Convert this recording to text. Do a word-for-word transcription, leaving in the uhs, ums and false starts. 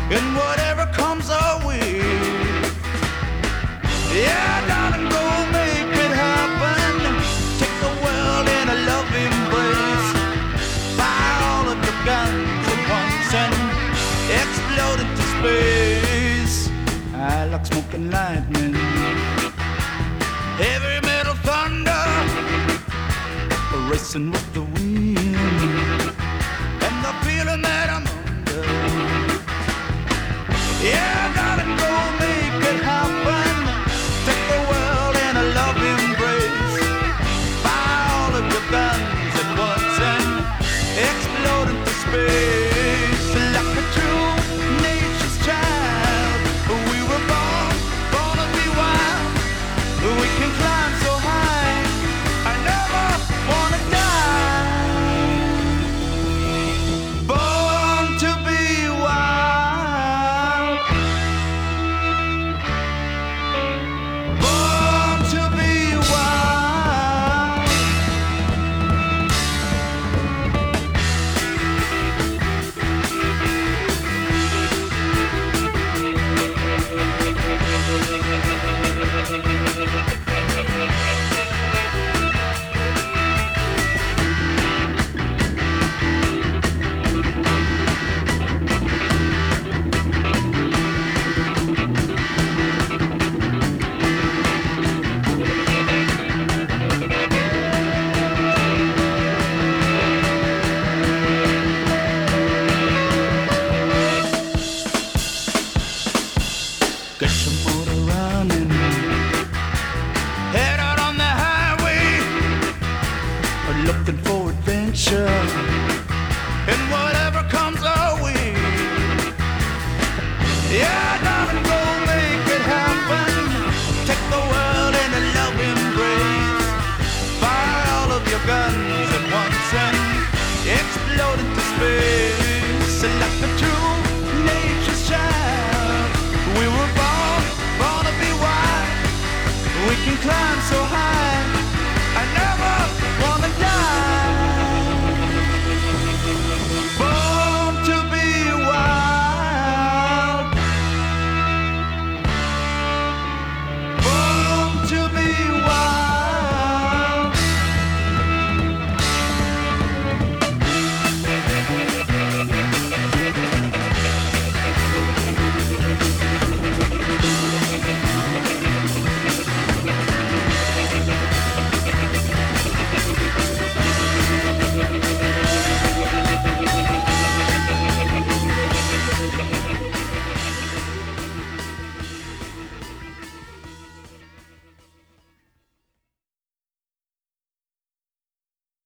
and whatever comes our way. Yeah, darling, go make it happen. Take the world in a loving embrace. Fire all of your guns at once and explode into space. I like smoke and lightning, heavy metal thunder, racing with